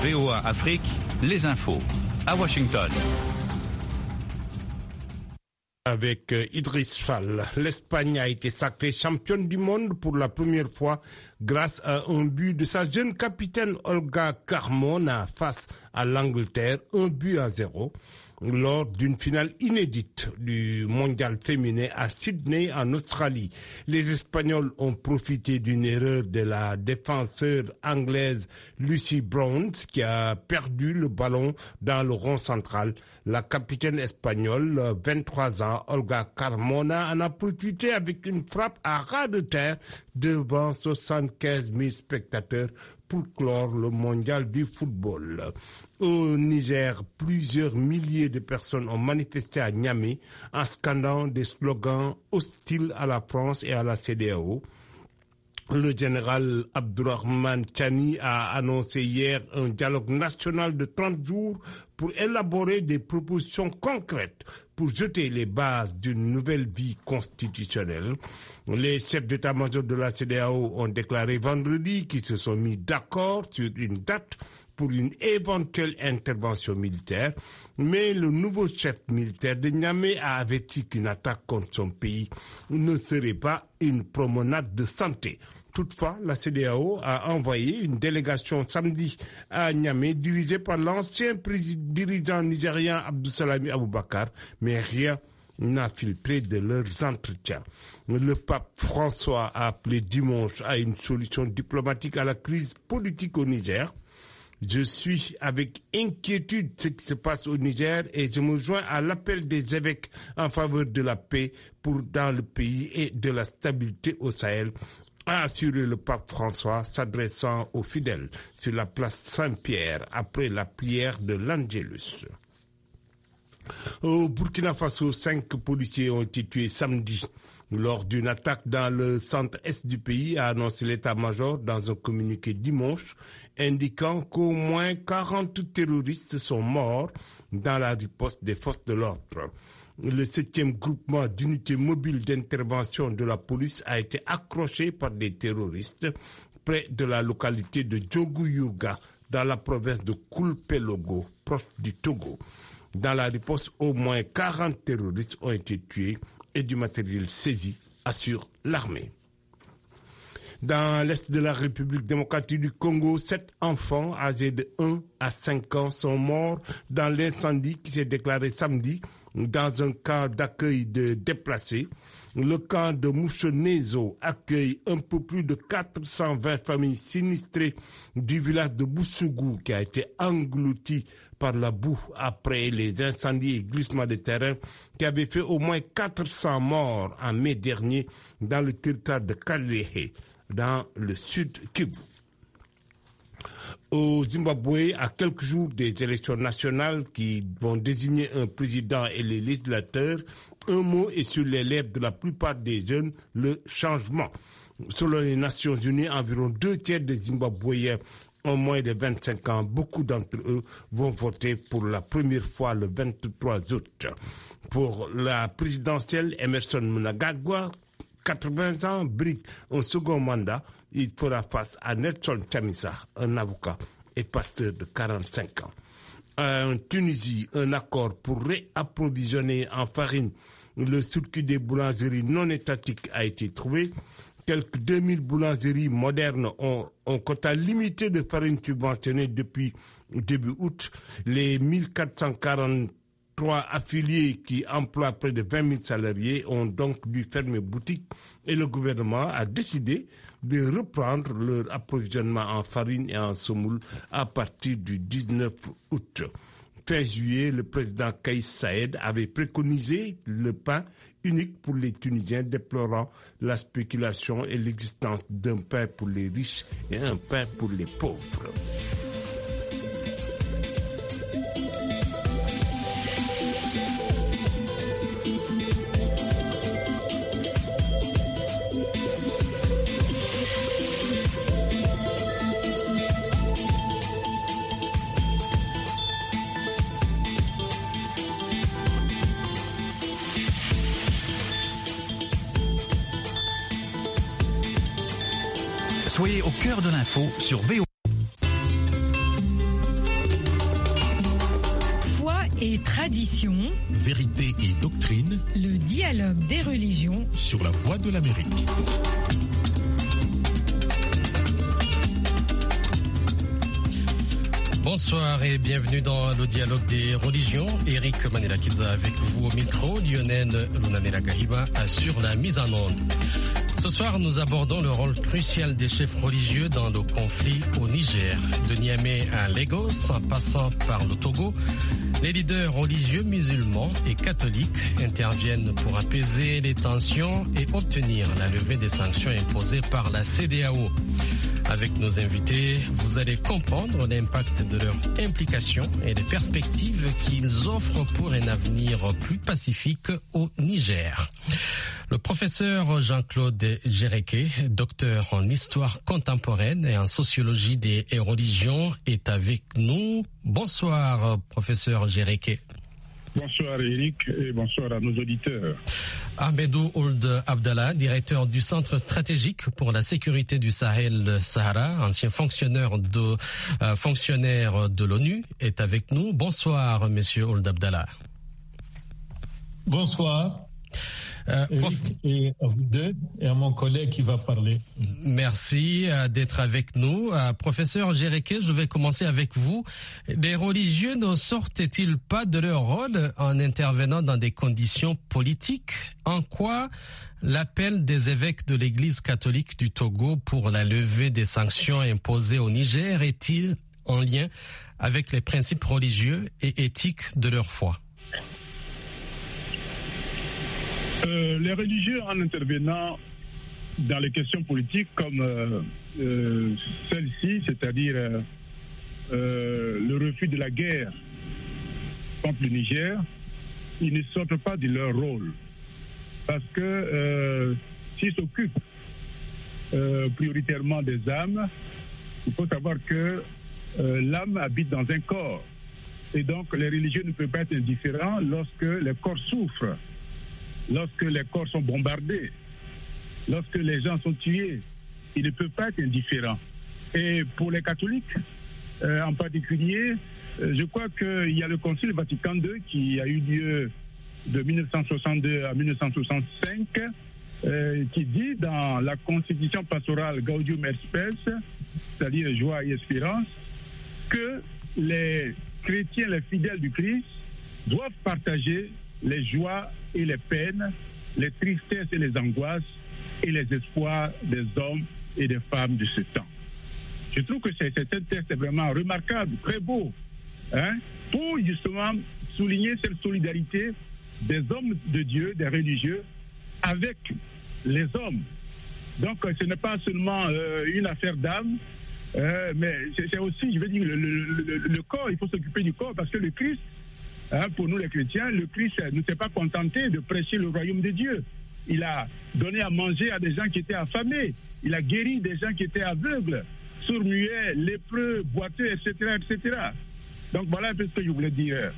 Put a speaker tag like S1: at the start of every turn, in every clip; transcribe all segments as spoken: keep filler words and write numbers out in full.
S1: V O A Afrique, les infos. À Washington.
S2: Avec Idriss Fall, l'Espagne a été sacrée championne du monde pour la première fois grâce à un but de sa jeune capitaine Olga Carmona face à l'Angleterre, un but à zéro, lors d'une finale inédite du mondial féminin à Sydney en Australie. Les Espagnols ont profité d'une erreur de la défenseur anglaise Lucy Bronze qui a perdu le ballon dans le rond central. La capitaine espagnole, vingt-trois ans, Olga Carmona, en a profité avec une frappe à ras de terre devant soixante-quinze mille spectateurs pour clore le mondial du football. Au Niger, plusieurs milliers de personnes ont manifesté à Niamey en scandant des slogans hostiles à la France et à la C E D E A O. Le général Abdourahmane Tchani a annoncé hier un dialogue national de trente jours pour élaborer des propositions concrètes pour jeter les bases d'une nouvelle vie constitutionnelle. Les chefs d'état-major de la C E D E A O ont déclaré vendredi qu'ils se sont mis d'accord sur une date pour une éventuelle intervention militaire, mais le nouveau chef militaire de Niamey a averti qu'une attaque contre son pays ne serait pas une promenade de santé. Toutefois, la C E D E A O a envoyé une délégation samedi à Niamey dirigée par l'ancien dirigeant nigérien Abdussalami Aboubakar, mais rien n'a filtré de leurs entretiens. Le pape François a appelé dimanche à une solution diplomatique à la crise politique au Niger. Je suis avec inquiétude ce qui se passe au Niger et je me joins à l'appel des évêques en faveur de la paix pour dans le pays et de la stabilité au Sahel, a assuré le pape François s'adressant aux fidèles sur la place Saint-Pierre après la prière de l'Angélus. Au Burkina Faso, cinq policiers ont été tués samedi lors d'une attaque dans le centre-est du pays, a annoncé l'état-major dans un communiqué dimanche, indiquant qu'au moins quarante terroristes sont morts dans la riposte des forces de l'ordre. Le septième groupement d'unités mobiles d'intervention de la police a été accroché par des terroristes près de la localité de Djogouyouga, dans la province de Koulpelogo, proche du Togo. Dans la riposte, au moins quarante terroristes ont été tués et du matériel saisi, assure l'armée. Dans l'est de la République démocratique du Congo, sept enfants âgés de un à cinq ans sont morts dans l'incendie qui s'est déclaré samedi dans un camp d'accueil de déplacés. Le camp de Mouchenezo accueille un peu plus de quatre cent vingt familles sinistrées du village de Boussougou qui a été englouti par la boue après les incendies et glissements de terrain qui avaient fait au moins quatre cents morts en mai dernier dans le territoire de Kalehe, dans le sud Kivu. Au Zimbabwe, à quelques jours des élections nationales qui vont désigner un président et les législateurs, un mot est sur les lèvres de la plupart des jeunes, le changement. Selon les Nations Unies, environ deux tiers des Zimbabwéens ont moins de vingt-cinq ans. Beaucoup d'entre eux vont voter pour la première fois le vingt-trois août. Pour la présidentielle, Emerson Mnangagwa, quatre-vingts ans, brigue un second mandat. Il fera face à Nelson Chamisa, un avocat et pasteur de quarante-cinq ans. En Tunisie, un accord pour réapprovisionner en farine le circuit des boulangeries non étatiques a été trouvé. Quelques deux mille boulangeries modernes ont un quota limité de farine subventionnée depuis début août. Les mille quatre cent quarante-trois affiliés qui emploient près de vingt mille salariés ont donc dû fermer boutique et le gouvernement a décidé de reprendre leur approvisionnement en farine et en semoule à partir du dix-neuf août. Fin juillet, le président Kais Saied avait préconisé le pain unique pour les Tunisiens, déplorant la spéculation et l'existence d'un pain pour les riches et un pain pour les pauvres.
S1: Soyez au cœur de l'info sur V O A.
S3: et tradition,
S4: vérité et doctrine,
S3: le dialogue des religions
S4: sur la Voix de l'Amérique.
S5: Bonsoir et bienvenue dans le dialogue des religions. Eric Manelakiza avec vous au micro, Lionel Lunanela Gahiba sur la mise en onde. Ce soir, nous abordons le rôle crucial des chefs religieux dans le conflit au Niger. De Niamey à Lagos, en passant par le Togo, les leaders religieux musulmans et catholiques interviennent pour apaiser les tensions et obtenir la levée des sanctions imposées par la C D A O. Avec nos invités, vous allez comprendre l'impact de leur implication et les perspectives qu'ils offrent pour un avenir plus pacifique au Niger. Le professeur Jean-Claude Djereke, docteur en histoire contemporaine et en sociologie des religions, est avec nous. Bonsoir, professeur Djereke.
S6: Bonsoir Eric et bonsoir à nos auditeurs.
S5: Ahmedou Ould Abdallah, directeur du Centre stratégique pour la sécurité du Sahel-Sahara, ancien fonctionnaire de, euh, fonctionnaire de l'ONU, est avec nous. Bonsoir, monsieur Ould Abdallah.
S7: Bonsoir.
S5: Euh,
S7: Eric,
S5: prof...
S7: et à vous deux et à mon collègue qui va parler.
S5: Merci euh, d'être avec nous. Euh, professeur Djereke, je vais commencer avec vous. Les religieux ne sortent-ils pas de leur rôle en intervenant dans des conditions politiques? En quoi l'appel des évêques de l'Église catholique du Togo pour la levée des sanctions imposées au Niger est-il en lien avec les principes religieux et éthiques de leur foi?
S6: Euh, les religieux, en intervenant dans les questions politiques comme euh, euh, celle-ci, c'est-à-dire euh, euh, le refus de la guerre contre le Niger, ils ne sortent pas de leur rôle. Parce que euh, s'ils s'occupent euh, prioritairement des âmes, il faut savoir que euh, l'âme habite dans un corps. Et donc les religieux ne peuvent pas être indifférents lorsque les corps souffrent. Lorsque les corps sont bombardés, lorsque les gens sont tués, ils ne peuvent pas être indifférents. Et pour les catholiques, euh, en particulier, euh, je crois qu'il y a le Concile Vatican deux qui a eu lieu de mille neuf cent soixante-deux à mille neuf cent soixante-cinq, euh, qui dit dans la constitution pastorale Gaudium et Spes, c'est-à-dire joie et espérance, que les chrétiens, les fidèles du Christ, doivent partager les joies et les peines, les tristesses et les angoisses et les espoirs des hommes et des femmes de ce temps. Je trouve que c'est, c'est un texte vraiment remarquable, très beau, hein, pour justement souligner cette solidarité des hommes de Dieu, des religieux, avec les hommes. Donc ce n'est pas seulement euh, une affaire d'âme, euh, mais c'est, c'est aussi, je veux dire, le, le, le, le corps, il faut s'occuper du corps, parce que le Christ, Hein, pour nous les chrétiens, le Christ ne s'est pas contenté de prêcher le royaume de Dieu. Il a donné à manger à des gens qui étaient affamés. Il a guéri des gens qui étaient aveugles, sourds-muets, lépreux, boiteux, et cetera, et cetera. Donc voilà un peu ce que je voulais dire.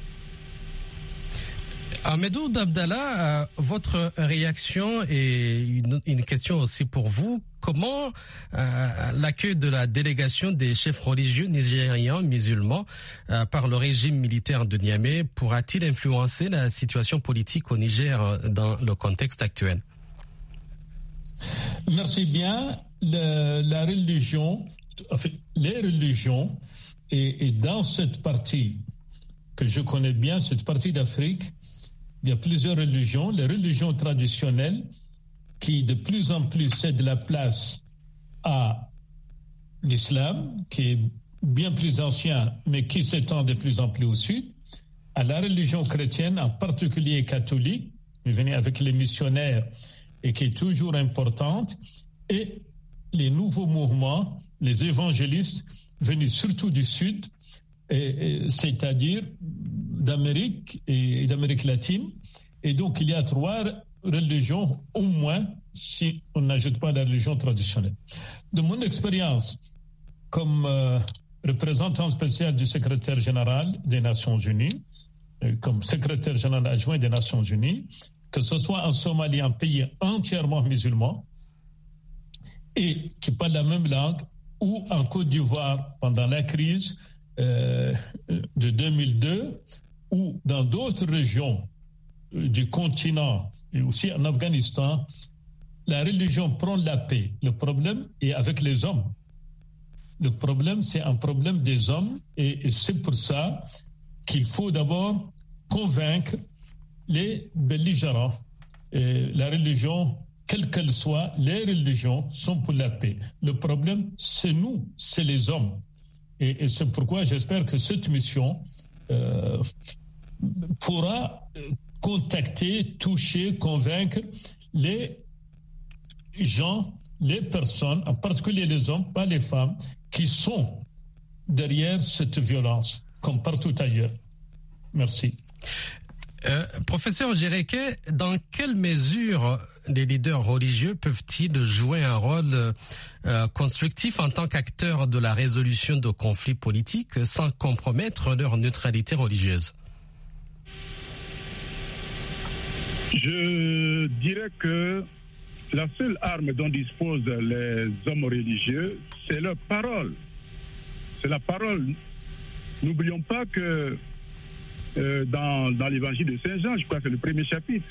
S5: Ahmedou Abdallah, euh, votre réaction et une, une question aussi pour vous. Comment euh, l'accueil de la délégation des chefs religieux nigérians musulmans euh, par le régime militaire de Niamey pourra-t-il influencer la situation politique au Niger dans le contexte actuel?
S7: Merci bien. Le, la religion, enfin, les religions, et, et dans cette partie que je connais bien, cette partie d'Afrique, il y a plusieurs religions. Les religions traditionnelles qui de plus en plus cèdent la place à l'islam, qui est bien plus ancien, mais qui s'étend de plus en plus au sud, à la religion chrétienne, en particulier catholique, qui venait avec les missionnaires et qui est toujours importante, et les nouveaux mouvements, les évangélistes venus surtout du sud, et, et, c'est-à-dire d'Amérique et d'Amérique latine. Et donc, il y a trois religions, au moins, si on n'ajoute pas la religion traditionnelle. De mon expérience, comme euh, représentant spécial du secrétaire général des Nations Unies, euh, comme secrétaire général adjoint des Nations Unies, que ce soit en Somalie, un pays entièrement musulman, et qui parle la même langue, ou en Côte d'Ivoire, pendant la crise euh, de deux mille deux, ou dans d'autres régions du continent et aussi en Afghanistan, la religion prend la paix. Le problème est avec les hommes. Le problème, c'est un problème des hommes et, et c'est pour ça qu'il faut d'abord convaincre les belligérants. Et la religion, quelle qu'elle soit, les religions sont pour la paix. Le problème, c'est nous, c'est les hommes. Et, et c'est pourquoi j'espère que cette mission euh, pourra contacter, toucher, convaincre les gens, les personnes, en particulier les hommes, pas les femmes, qui sont derrière cette violence, comme partout ailleurs. Merci.
S5: Euh, professeur Djereké, dans quelle mesure les leaders religieux peuvent-ils jouer un rôle euh, constructif en tant qu'acteurs de la résolution de conflits politiques sans compromettre leur neutralité religieuse?
S6: Je dirais que la seule arme dont disposent les hommes religieux, c'est leur parole. C'est la parole. N'oublions pas que euh, dans, dans l'évangile de Saint Jean, je crois que c'est le premier chapitre,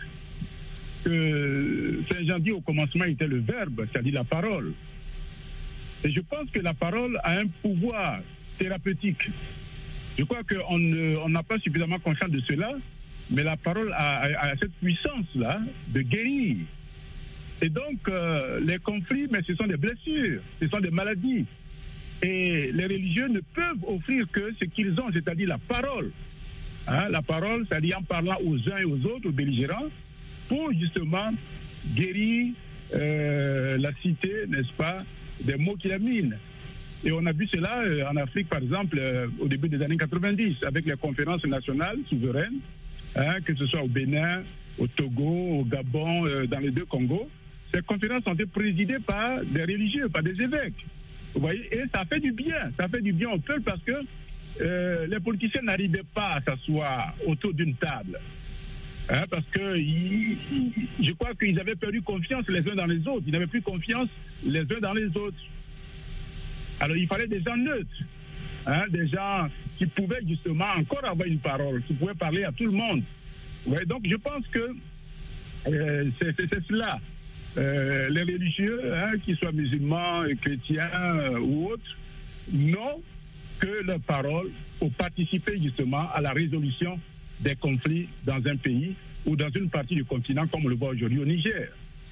S6: que Saint Jean dit au commencement était le verbe, c'est-à-dire la parole. Et je pense que la parole a un pouvoir thérapeutique. Je crois qu'on on n'a pas suffisamment conscience de cela, mais la parole a, a, a cette puissance-là de guérir. Et donc, euh, les conflits, mais ce sont des blessures, ce sont des maladies. Et les religieux ne peuvent offrir que ce qu'ils ont, c'est-à-dire la parole. Hein, la parole, c'est-à-dire en parlant aux uns et aux autres, aux belligérants, pour justement guérir euh, la cité, n'est-ce pas, des maux qui la minent. Et on a vu cela euh, en Afrique, par exemple, euh, au début des années quatre-vingt-dix, avec les conférences nationales souveraines, hein, que ce soit au Bénin, au Togo, au Gabon, euh, dans les deux Congos. Ces conférences ont été présidées par des religieux, par des évêques. Vous voyez, et ça fait du bien, ça fait du bien au peuple parce que euh, les politiciens n'arrivaient pas à s'asseoir autour d'une table. Hein, parce que ils, je crois qu'ils avaient perdu confiance les uns dans les autres. Ils n'avaient plus confiance les uns dans les autres. Alors il fallait des gens neutres, hein, des gens qui pouvaient justement encore avoir une parole, qui pouvaient parler à tout le monde. Ouais, donc je pense que euh, c'est, c'est, c'est cela. Euh, les religieux, hein, qu'ils soient musulmans, chrétiens euh, ou autres, n'ont que leur parole pour participer justement à la résolution des conflits dans un pays ou dans une partie du continent, comme on le voit aujourd'hui au Niger.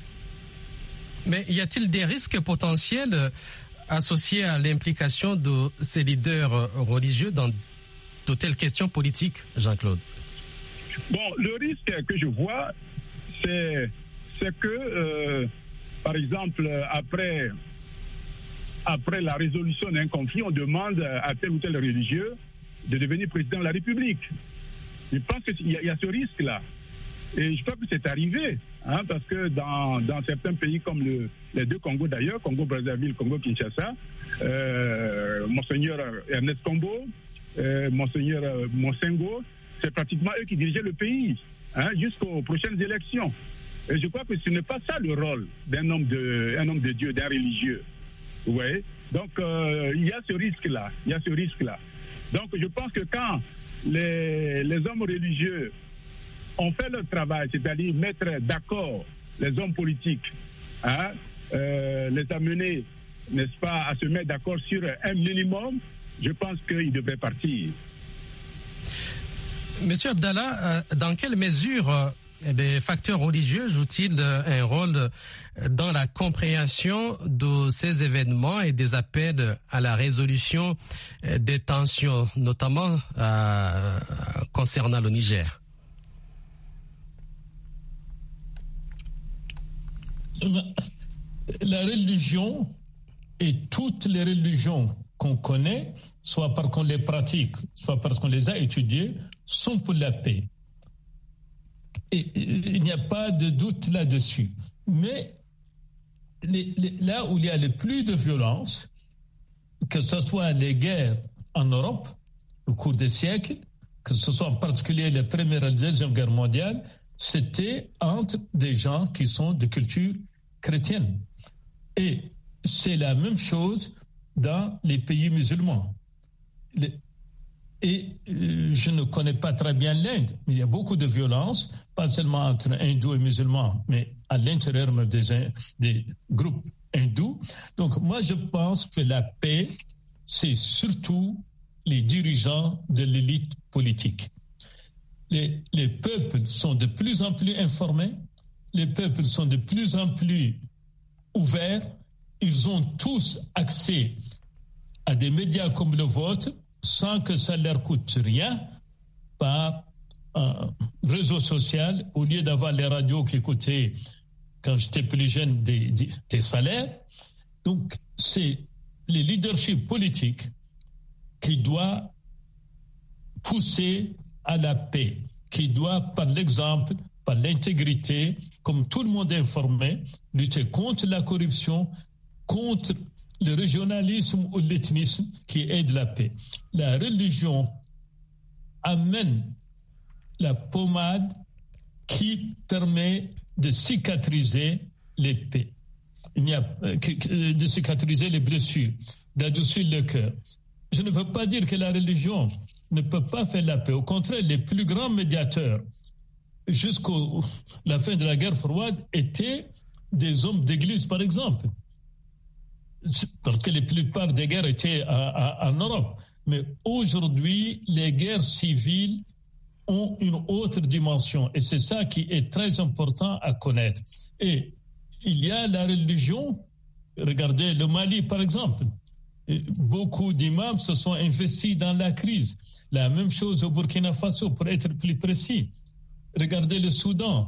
S5: Mais y a-t-il des risques potentiels associés à l'implication de ces leaders religieux dans de telles questions politiques, Jean-Claude?
S6: Bon, le risque que je vois, c'est, c'est que, euh, par exemple, après, après la résolution d'un conflit, on demande à tel ou tel religieux de devenir président de la République. Je pense qu'il y, y a ce risque-là. Et je crois que c'est arrivé, hein, parce que dans, dans certains pays comme le, les deux Congos d'ailleurs, Congo-Brazzaville, Congo-Kinshasa, euh, Monseigneur Ernest Kombo, euh, Monseigneur euh, Monsengo, c'est pratiquement eux qui dirigeaient le pays, hein, jusqu'aux prochaines élections. Et je crois que ce n'est pas ça le rôle d'un homme de, un homme de Dieu, d'un religieux. Vous voyez? Donc, euh, il y a ce risque-là. Il y a ce risque-là. Donc, je pense que quand les, les hommes religieux ont fait leur travail, c'est-à-dire mettre d'accord les hommes politiques, hein, euh, les amener, n'est-ce pas, à se mettre d'accord sur un minimum, je pense qu'ils devraient partir.
S5: Monsieur Abdallah, dans quelle mesure les facteurs religieux jouent-ils un rôle dans la compréhension de ces événements et des appels à la résolution des tensions, notamment euh, concernant le Niger?
S7: La religion et toutes les religions qu'on connaît, soit parce qu'on les pratique, soit parce qu'on les a étudiées, sont pour la paix. Et il n'y a pas de doute là-dessus. Mais les, les, là où il y a le plus de violence, que ce soit les guerres en Europe au cours des siècles, que ce soit en particulier la Première et la Deuxième Guerre mondiale, c'était entre des gens qui sont de culture chrétienne. Et c'est la même chose dans les pays musulmans. Les, Et euh, je ne connais pas très bien l'Inde, mais il y a beaucoup de violence, pas seulement entre hindous et musulmans, mais à l'intérieur même des, des groupes hindous. Donc moi, je pense que la paix, c'est surtout les dirigeants de l'élite politique. Les, les peuples sont de plus en plus informés, les peuples sont de plus en plus ouverts, ils ont tous accès à des médias comme le vôtre, sans que ça leur coûte rien, par un réseau social, au lieu d'avoir les radios qui coûtaient, quand j'étais plus jeune, des, des, des salaires. Donc, c'est le leadership politique qui doit pousser à la paix, qui doit, par l'exemple, par l'intégrité, comme tout le monde est informé, lutter contre la corruption, contre le régionalisme ou l'ethnisme qui aide la paix. La religion amène la pommade qui permet de cicatriser les paix. Il n'y a de cicatriser les blessures, d'adoucir le cœur. Je ne veux pas dire que la religion ne peut pas faire la paix. Au contraire, les plus grands médiateurs, jusqu'à la fin de la guerre froide, étaient des hommes d'église, par exemple. Parce que la plupart des guerres étaient à, à, en Europe. Mais aujourd'hui, les guerres civiles ont une autre dimension. Et c'est ça qui est très important à connaître. Et il y a la religion. Regardez le Mali, par exemple. Et beaucoup d'imams se sont investis dans la crise. La même chose au Burkina Faso, pour être plus précis. Regardez le Soudan.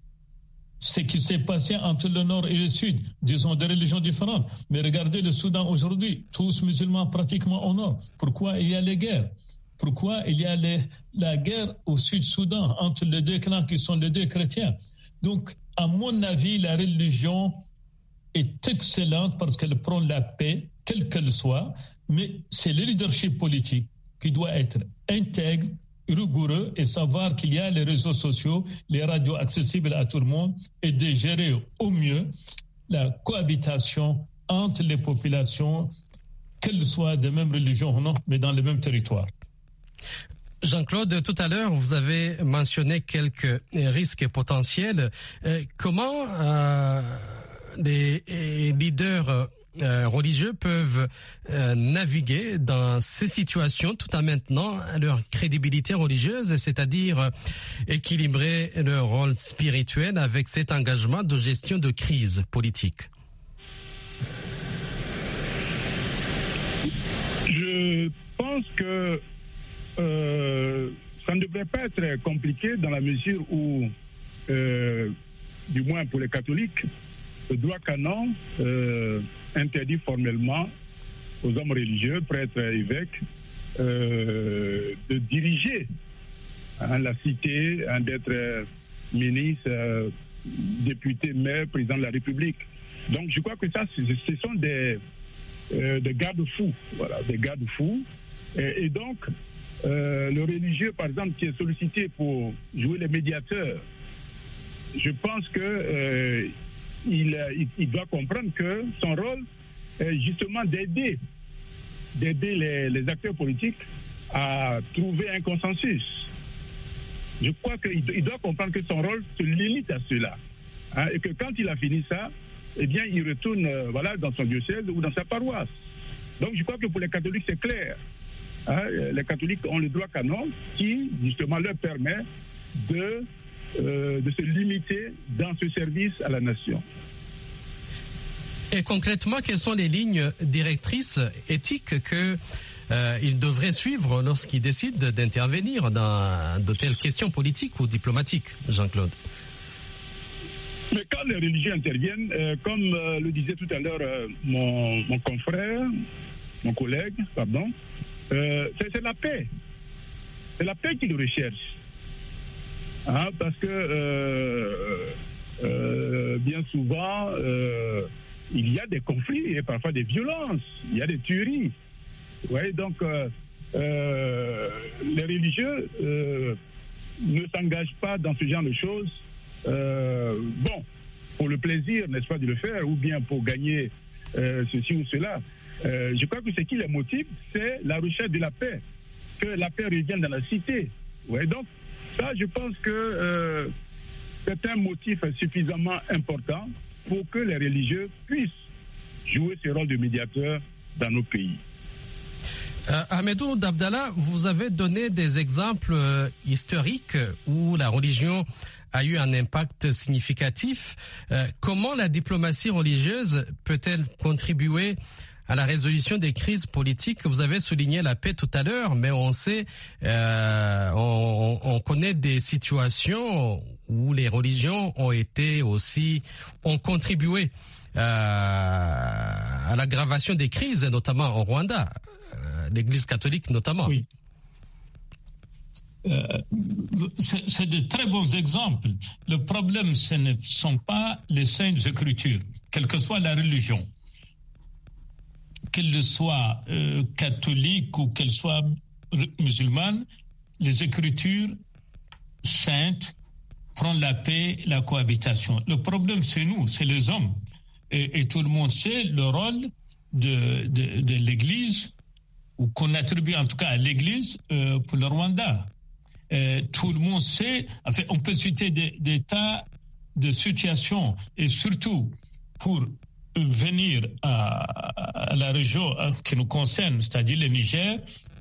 S7: Ce qui s'est passé entre le nord et le sud, disons des religions différentes. Mais regardez le Soudan aujourd'hui, tous musulmans pratiquement au nord. Pourquoi il y a les guerres? Pourquoi il y a les, la guerre au Sud-Soudan entre les deux clans qui sont les deux chrétiens? Donc, à mon avis, la religion est excellente parce qu'elle prend la paix, quelle qu'elle soit, mais c'est le leadership politique qui doit être intègre, rigoureux et savoir qu'il y a les réseaux sociaux, les radios accessibles à tout le monde et de gérer au mieux la cohabitation entre les populations, qu'elles soient de même religion ou non, mais dans le même territoire.
S5: Jean-Claude, tout à l'heure, vous avez mentionné quelques risques potentiels. Euh, comment euh, les leaders Euh, religieux peuvent euh, naviguer dans ces situations tout en maintenant leur crédibilité religieuse, c'est-à-dire euh, équilibrer leur rôle spirituel avec cet engagement de gestion de crise politique?
S6: Je pense que euh, ça ne devrait pas être compliqué dans la mesure où, euh, du moins pour les catholiques, le droit canon euh, interdit formellement aux hommes religieux, prêtres et évêques, euh, de diriger hein, la cité, hein, d'être ministre, euh, député, maire, président de la République. Donc je crois que ça, ce sont des, euh, des garde-fous, voilà, des garde-fous. Et, et donc, euh, le religieux, par exemple, qui est sollicité pour jouer les médiateurs, je pense que euh, Il, il, il doit comprendre que son rôle est justement d'aider, d'aider les, les acteurs politiques à trouver un consensus. Je crois qu'il il doit comprendre que son rôle se limite à cela. Hein, et que quand il a fini ça, eh bien, il retourne euh, voilà, dans son diocèse ou dans sa paroisse. Donc je crois que pour les catholiques, c'est clair. Hein, les catholiques ont le droit canon qui, justement, leur permet de... Euh, de se limiter dans ce service à la nation.
S5: Et concrètement, quelles sont les lignes directrices éthiques que euh, il devrait suivre lorsqu'il décide d'intervenir dans de telles questions politiques ou diplomatiques, Jean-Claude?
S6: Mais quand les religieux interviennent, euh, comme euh, le disait tout à l'heure euh, mon, mon confrère, mon collègue, pardon, euh, c'est, c'est la paix. C'est la paix qu'ils recherchent. Hein, parce que euh, euh, bien souvent, euh, il y a des conflits et parfois des violences, il y a des tueries. Ouais, donc, euh, euh, les religieux euh, ne s'engagent pas dans ce genre de choses. Euh, bon, pour le plaisir, n'est-ce pas, de le faire, ou bien pour gagner euh, ceci ou cela. Euh, je crois que ce qui les motive, c'est la recherche de la paix. que la paix revienne dans la cité. Ouais, donc, ça, je pense que euh, c'est un motif suffisamment important pour que les religieux puissent jouer ce rôle de médiateur dans nos pays.
S5: Euh, Ahmedou Dabdallah, vous avez donné des exemples euh, historiques où la religion a eu un impact significatif. Euh, comment la diplomatie religieuse peut-elle contribuer à la résolution des crises politiques? Vous avez souligné la paix tout à l'heure, mais on sait, euh, on, on connaît des situations où les religions ont été aussi, ont contribué euh, à l'aggravation des crises, notamment au Rwanda, euh, l'Église catholique notamment.
S7: Oui. Euh, c'est, c'est de très bons exemples. Le problème, ce ne sont pas les saintes écritures, quelle que soit la religion, qu'elle soit euh, catholique ou qu'elle soit musulmane. Les écritures saintes prennent la paix, la cohabitation. Le problème, c'est nous, c'est les hommes. Et, et tout le monde sait le rôle de, de, de l'Église, ou qu'on attribue en tout cas à l'Église euh, pour le Rwanda. Euh, tout le monde sait, enfin, on peut citer des, des tas de situations, et surtout pour venir à, à la région qui nous concerne, c'est-à-dire le Niger,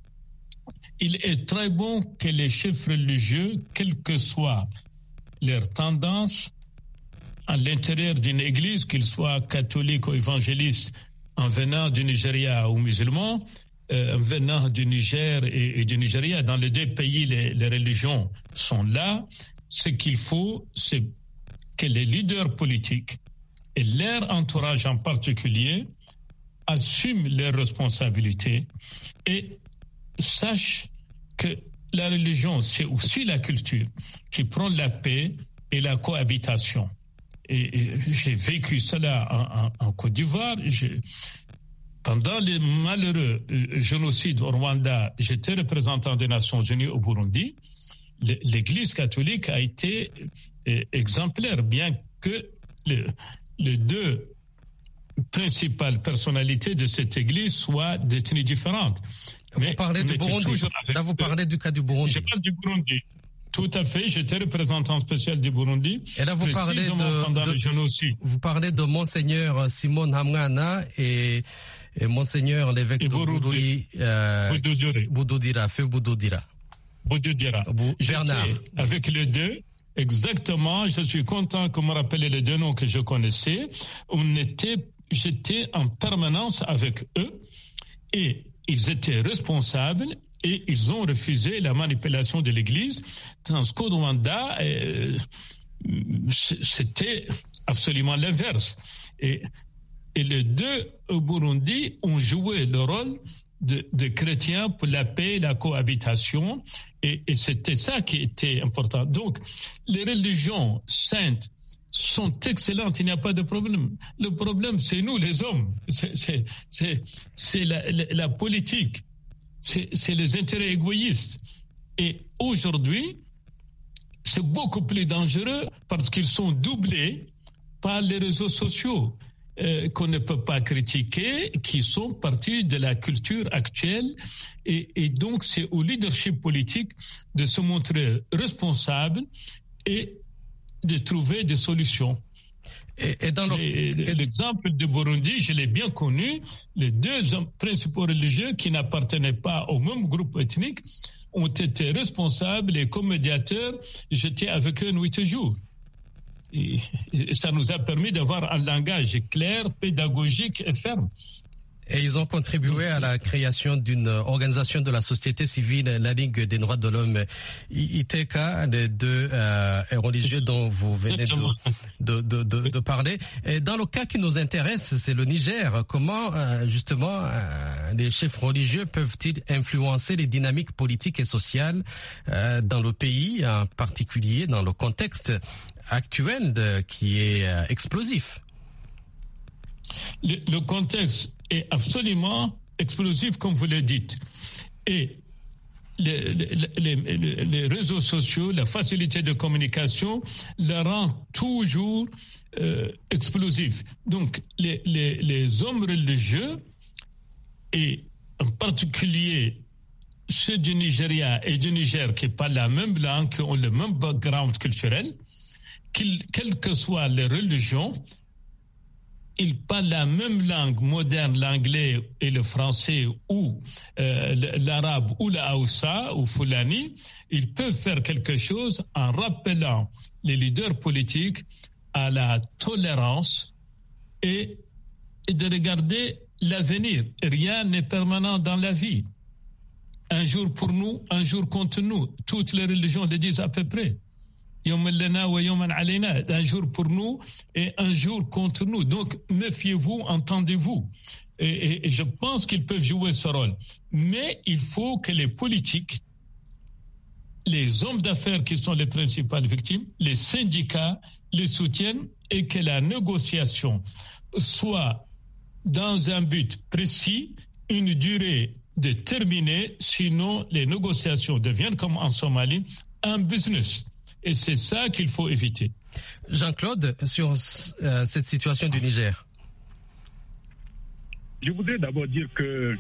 S7: il est très bon que les chefs religieux, quelles que soient leurs tendances, à l'intérieur d'une église, qu'ils soient catholiques ou évangélistes, en venant du Nigeria ou musulmans, Euh, venant du Niger et, et du Nigeria, dans les deux pays, les, les religions sont là. Ce qu'il faut, c'est que les leaders politiques et leur entourage en particulier assument leurs responsabilités et sachent que la religion, c'est aussi la culture qui prend la paix et la cohabitation. Et, et j'ai vécu cela en, en, en Côte d'Ivoire. J'ai, Pendant le malheureux génocide au Rwanda, j'étais représentant des Nations Unies au Burundi. L'Église catholique a été exemplaire, bien que le, les deux principales personnalités de cette Église soient détenues différentes.
S5: Vous
S7: Mais
S5: parlez du Burundi. Là, vous parlez du cas du Burundi.
S7: Je parle du Burundi. Tout à fait, j'étais représentant spécial du Burundi.
S5: Et là, vous parlez de, de,
S7: le génocide.
S5: Vous parlez de Monseigneur Simon Hamwana et, et Monseigneur l'évêque de Burundi, euh, Boudoudira, Feu Boudoudira.
S7: Boudoudira.
S5: Bernard.
S7: Avec les deux, exactement, je suis content que me rappelez les deux noms que je connaissais. On était, j'étais en permanence avec eux et ils étaient responsables. Et ils ont refusé la manipulation de l'Église. Tandis qu'au Rwanda, euh, c'était absolument l'inverse. Et, et les deux au Burundi ont joué le rôle de, de chrétiens pour la paix et la cohabitation. Et, et c'était ça qui était important. Donc, les religions saintes sont excellentes, il n'y a pas de problème. Le problème, c'est nous, les hommes. C'est, c'est, c'est, c'est la, la, la politique. C'est, c'est les intérêts égoïstes. Et aujourd'hui, c'est beaucoup plus dangereux parce qu'ils sont doublés par les réseaux sociaux euh, qu'on ne peut pas critiquer, qui sont partis de la culture actuelle. Et, et donc, c'est au leadership politique de se montrer responsable et de trouver des solutions.
S5: Et, et dans le...
S7: et, et l'exemple de Burundi, je l'ai bien connu. Les deux hommes principaux religieux qui n'appartenaient pas au même groupe ethnique ont été responsables et comme médiateurs, j'étais avec eux huit jours. Et, et ça nous a permis d'avoir un langage clair, pédagogique et ferme.
S5: Et ils ont contribué à la création d'une organisation de la société civile, la Ligue des droits de l'homme, I T K, les deux euh, religieux dont vous venez de, de, de, de, de parler. Et dans le cas qui nous intéresse, c'est le Niger. Comment, euh, justement, euh, les chefs religieux peuvent-ils influencer les dynamiques politiques et sociales euh, dans le pays, en particulier dans le contexte actuel de, qui est euh, explosif?
S7: Le, le contexte est absolument explosif, comme vous le dites. Et les, les, les, les réseaux sociaux, la facilité de communication, le rend toujours euh, explosif. Donc, les, les, les hommes religieux, et en particulier ceux du Nigeria et du Niger qui parlent la même langue, qui ont le même background culturel, qu'ils, quelles que soient les religions, ils parlent la même langue moderne, l'anglais et le français ou euh, l'arabe ou la Hausa ou Fulani, ils peuvent faire quelque chose en rappelant les leaders politiques à la tolérance et, et de regarder l'avenir. Rien n'est permanent dans la vie. Un jour pour nous, un jour contre nous. Toutes les religions le disent à peu près. Un jour pour nous et un jour contre nous. Donc, méfiez-vous, entendez-vous. Et, et, et je pense qu'ils peuvent jouer ce rôle. Mais il faut que les politiques, les hommes d'affaires qui sont les principales victimes, les syndicats les soutiennent et que la négociation soit dans un but précis, une durée déterminée, sinon les négociations deviennent comme en Somalie, un business. Et c'est ça qu'il faut éviter.
S5: Jean-Claude, sur euh, cette situation du Niger.
S6: Je voudrais d'abord dire que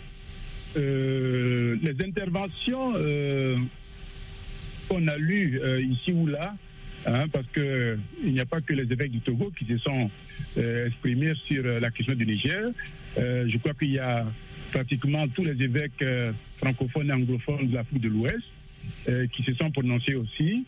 S6: euh, les interventions euh, qu'on a lues euh, ici ou là, hein, parce qu'il n'y a pas que les évêques du Togo qui se sont euh, exprimés sur euh, la question du Niger. Euh, je crois qu'il y a pratiquement tous les évêques euh, francophones et anglophones de l'Afrique de l'Ouest euh, qui se sont prononcés aussi.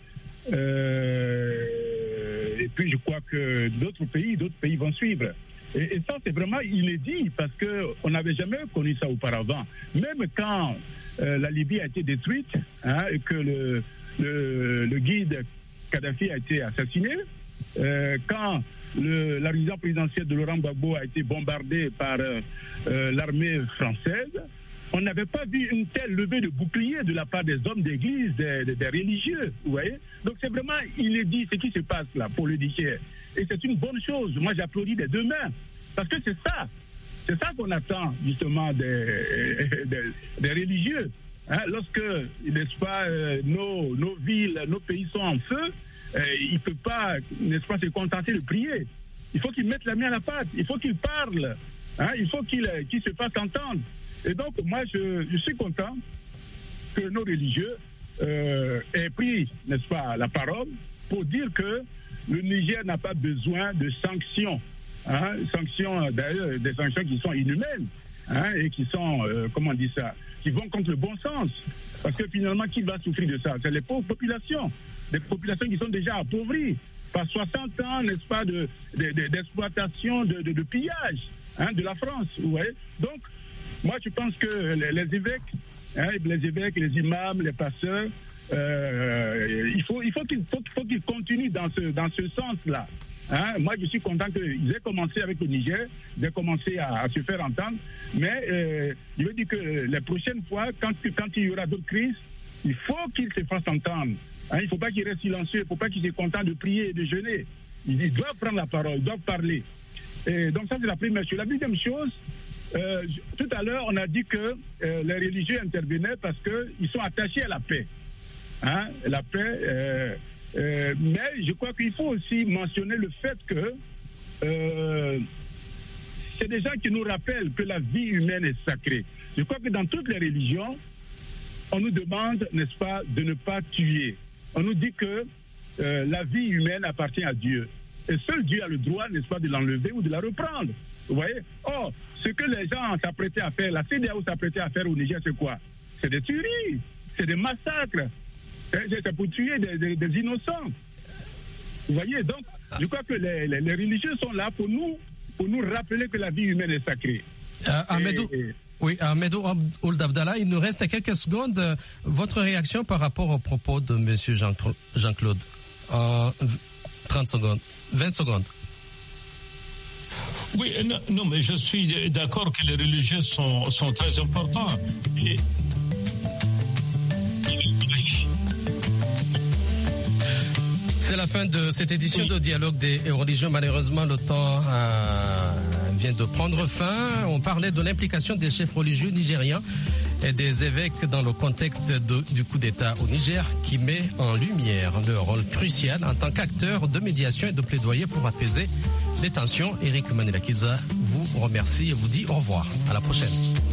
S6: Euh, et puis je crois que d'autres pays, d'autres pays vont suivre. Et, et ça c'est vraiment inédit parce qu'on n'avait jamais connu ça auparavant. Même quand euh, la Libye a été détruite, hein, et que le, le, le guide Kadhafi a été assassiné, euh, quand le, la résidence présidentielle de Laurent Gbagbo a été bombardée par euh, euh, l'armée française, on n'avait pas vu une telle levée de bouclier de la part des hommes d'église, des, des, des religieux, vous voyez. Donc c'est vraiment inédit ce qui se passe là pour le Niger. Et c'est une bonne chose. Moi j'applaudis des deux mains. Parce que c'est ça. C'est ça qu'on attend justement des, des, des religieux. Hein, lorsque, n'est-ce pas, euh, nos, nos villes, nos pays sont en feu, euh, ils ne peuvent pas, n'est-ce pas, se contenter de prier. Il faut qu'ils mettent la main à la pâte. Il faut qu'ils parlent. Hein, il faut qu'ils, qu'ils se fassent entendre. Et donc, moi, je, je suis content que nos religieux euh, aient pris, n'est-ce pas, la parole pour dire que le Niger n'a pas besoin de sanctions. Hein, sanctions, d'ailleurs, des sanctions qui sont inhumaines, hein, et qui sont, euh, comment on dit ça, qui vont contre le bon sens. Parce que finalement, qui va souffrir de ça? C'est les pauvres populations, des populations qui sont déjà appauvries par soixante ans, n'est-ce pas, de, de, de, d'exploitation, de, de, de pillage, hein, de la France, vous voyez. Donc, moi, je pense que les, les évêques, hein, les évêques, les imams, les pasteurs, euh, il faut, il faut qu'ils, faut, faut qu'ils continuent dans ce, dans ce sens-là. Hein. Moi, je suis content qu'ils aient commencé avec le Niger, ils aient commencé à, à se faire entendre. Mais euh, je veux dire que les prochaines fois, quand, quand il y aura d'autres crises, il faut qu'ils se fassent entendre. Hein. Il ne faut pas qu'ils restent silencieux, il ne faut pas qu'ils soient contents de prier et de jeûner. Ils, ils doivent prendre la parole, ils doivent parler. Et donc ça, c'est la première chose. La deuxième chose, Euh, tout à l'heure, on a dit que euh, les religieux intervenaient parce qu'ils sont attachés à la paix. Hein, la paix. Euh, euh, mais je crois qu'il faut aussi mentionner le fait que euh, c'est des gens qui nous rappellent que la vie humaine est sacrée. Je crois que dans toutes les religions, on nous demande, n'est-ce pas, de ne pas tuer. On nous dit que euh, la vie humaine appartient à Dieu. Et seul Dieu a le droit, n'est-ce pas, de l'enlever ou de la reprendre. Vous voyez? Or, ce que les gens s'apprêtaient à faire, la C D A O s'apprêtait à faire au Niger, c'est quoi? C'est des tueries, c'est des massacres. C'est pour tuer des, des, des innocents. Vous voyez? Donc, je crois que les, les, les religieux sont là pour nous, pour nous rappeler que la vie humaine est sacrée.
S5: Euh, Ahmedou, et, et... Oui, Ahmedou Ould Abdallah, il nous reste quelques secondes. Votre réaction par rapport aux propos de M. Jean-Claude? Euh, trente secondes, vingt secondes.
S7: Oui, non, non, mais je suis d'accord que les religieux sont, sont très importants. Et...
S5: C'est la fin de cette édition oui. de Dialogue des religions. Malheureusement, le temps euh, vient de prendre fin. On parlait de l'implication des chefs religieux nigériens et des évêques dans le contexte de, du coup d'État au Niger qui met en lumière leur rôle crucial en tant qu'acteur de médiation et de plaidoyer pour apaiser les tensions. Eric Manelakiza vous remercie et vous dit au revoir. À la prochaine.